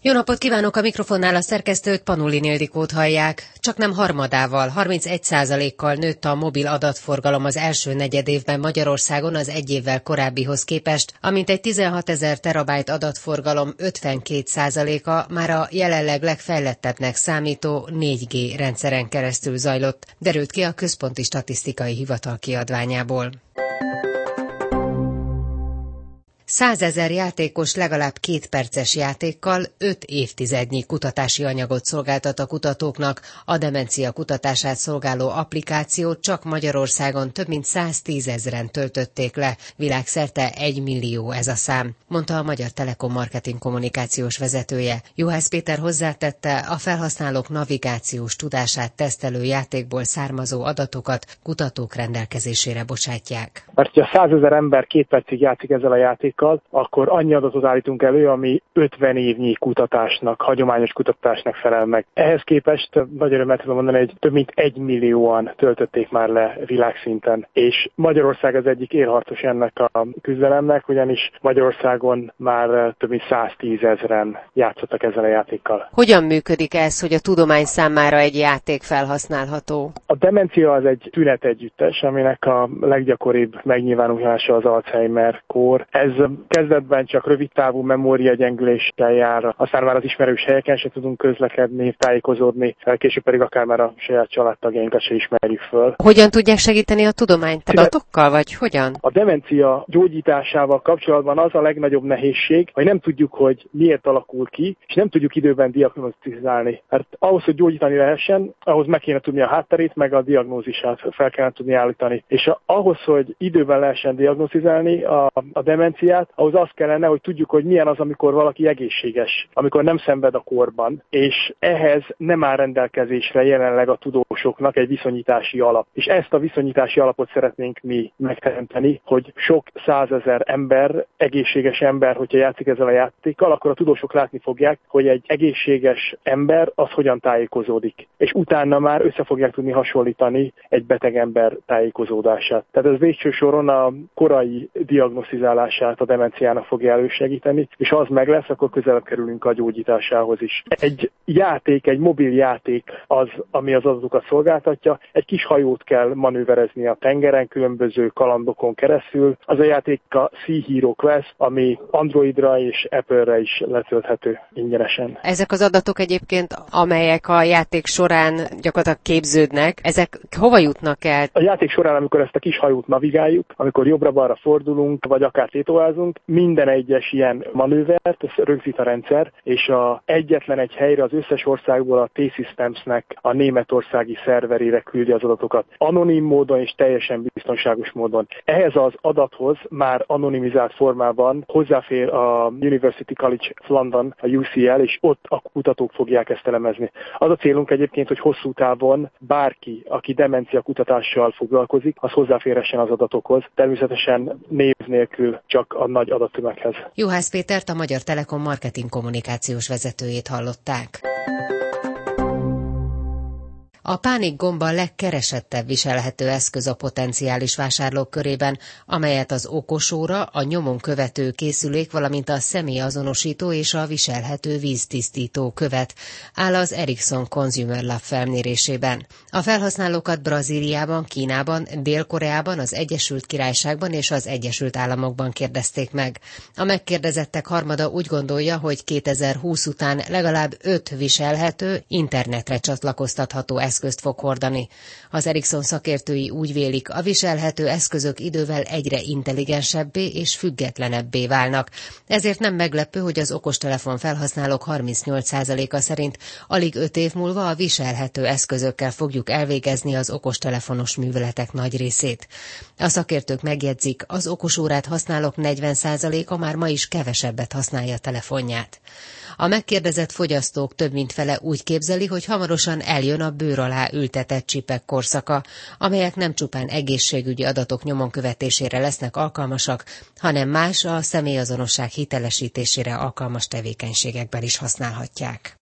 Jó napot kívánok, a mikrofonnál a szerkesztőt, Panulin Ildikót hallják. Csaknem harmadával, 31%-kal nőtt a mobil adatforgalom az első negyedévben Magyarországon az egy évvel korábbihoz képest, amint egy 16 000 terabájt adatforgalom 52%-a már a jelenleg legfejlettebbnek számító 4G rendszeren keresztül zajlott, derült ki a Központi Statisztikai Hivatal kiadványából. 100 000 játékos legalább 2 perces játékkal 5 évtizednyi kutatási anyagot szolgáltat a kutatóknak. A demencia kutatását szolgáló applikációt csak Magyarországon több mint 110 000-en töltötték le, világszerte 1 millió ez a szám, mondta a Magyar Telekom marketing kommunikációs vezetője. Juhász Péter hozzátette, a felhasználók navigációs tudását tesztelő játékból származó adatokat kutatók rendelkezésére bocsátják. Mert ha 100 000 ember 2 percig játszik ezzel a játékkal, akkor annyi adatot állítunk elő, ami 50 évnyi kutatásnak, hagyományos kutatásnak felel meg. Ehhez képest nagy örömmel tudom mondani, hogy több mint 1 millióan töltötték már le világszinten. És Magyarország az egyik élharcos ennek a küzdelemnek, ugyanis Magyarországon már több mint 110 000-en játszottak ezzel a játékkal. Hogyan működik ez, hogy a tudomány számára egy játék felhasználható? A demencia az egy tünetegyüttes, aminek a leggyakoribb megnyilvánulása az Alzheimer-kór. Ez kezdetben csak rövidtávú memóriagyengüléssel jár, aztán már az ismerős helyeken se tudunk közlekedni, tájékozódni, később pedig akár már a saját családtagjainkat se ismerjük föl. Hogyan tudják segíteni a tudományt? Adatokkal, vagy hogyan? A demencia gyógyításával kapcsolatban az a legnagyobb nehézség, hogy nem tudjuk, hogy miért alakul ki, és nem tudjuk időben diagnosztizálni. Mert ahhoz, hogy gyógyítani lehessen, ahhoz meg kéne tudni a hátterét, meg a diagnózisát fel kellene tudni állítani. És ahhoz, hogy időben lehessen diagnosztizálni a demenciát, ahhoz az kellene, hogy tudjuk, hogy milyen az, amikor valaki egészséges, amikor nem szenved a kórban, és ehhez nem áll rendelkezésre jelenleg a tudósoknak egy viszonyítási alap. És ezt a viszonyítási alapot szeretnénk mi megteremteni, hogy sok 100 000 ember, egészséges ember, hogyha játszik ezzel a játékkal, akkor a tudósok látni fogják, hogy egy egészséges ember az hogyan tájékozódik. És utána már össze fogják tudni hasonlítani egy beteg ember tájékozódását. Tehát ez végső soron a korai diagnosztizálását a demenciának fogja elősegíteni, és ha az meg lesz, akkor közelebb kerülünk a gyógyításához is. Egy játék, egy mobil játék az, ami az adatokat szolgáltatja. Egy kis hajót kell manőverezni a tengeren, különböző kalandokon keresztül. Az a játék a Sea Hero Quest, ami Androidra és Apple-re is letölthető ingyenesen. Ezek az adatok egyébként, amelyek a játék során gyakorlatilag képződnek, ezek hova jutnak el? A játék során, amikor ezt a kis hajót navigáljuk, amikor jobbra-balra fordulunk, vagy akár tétovázunk, minden egyes ilyen manővert, ez rögzít a rendszer, és egyetlen egy helyre az összes országból a T-Systemsnek a németországi szerverére küldi az adatokat. Anonim módon és teljesen biztonságos módon. Ehhez az adathoz már anonimizált formában hozzáfér a University College of London, a UCL, és ott a kutatók fogják ezt elemezni. Az a célunk egyébként, hogy hosszú távon bárki, aki demencia kutatással foglalkozik, az hozzáférhessen az adatokhoz. Természetesen név nélkül, csak a nagy adattömeghez. Juhász Pétert, a Magyar Telekom marketing kommunikációs vezetőjét hallották. A pánikgomb a legkeresettebb viselhető eszköz a potenciális vásárlók körében, amelyet az okosóra, a nyomon követő készülék, valamint a személyazonosító és a viselhető víztisztító követ, áll az Ericsson Consumer Lab felmérésében. A felhasználókat Brazíliában, Kínában, Dél-Koreában, az Egyesült Királyságban és az Egyesült Államokban kérdezték meg. A megkérdezettek harmada úgy gondolja, hogy 2020 után legalább 5 viselhető, internetre csatlakoztatható eszközt fog hordani. Az Ericsson szakértői úgy vélik, a viselhető eszközök idővel egyre intelligensebbé és függetlenebbé válnak. Ezért nem meglepő, hogy az okostelefon felhasználók 38%-a szerint alig 5 év múlva a viselhető eszközökkel fogjuk elvégezni az okostelefonos műveletek nagy részét. A szakértők megjegyzik, az okosórát használók 40%-a már ma is kevesebbet használja a telefonját. A megkérdezett fogyasztók több mint fele úgy képzeli, hogy hamarosan eljön a bőr alá ültetett csipek korszaka, amelyek nem csupán egészségügyi adatok nyomon követésére lesznek alkalmasak, hanem más a személyazonosság hitelesítésére alkalmas tevékenységekben is használhatják.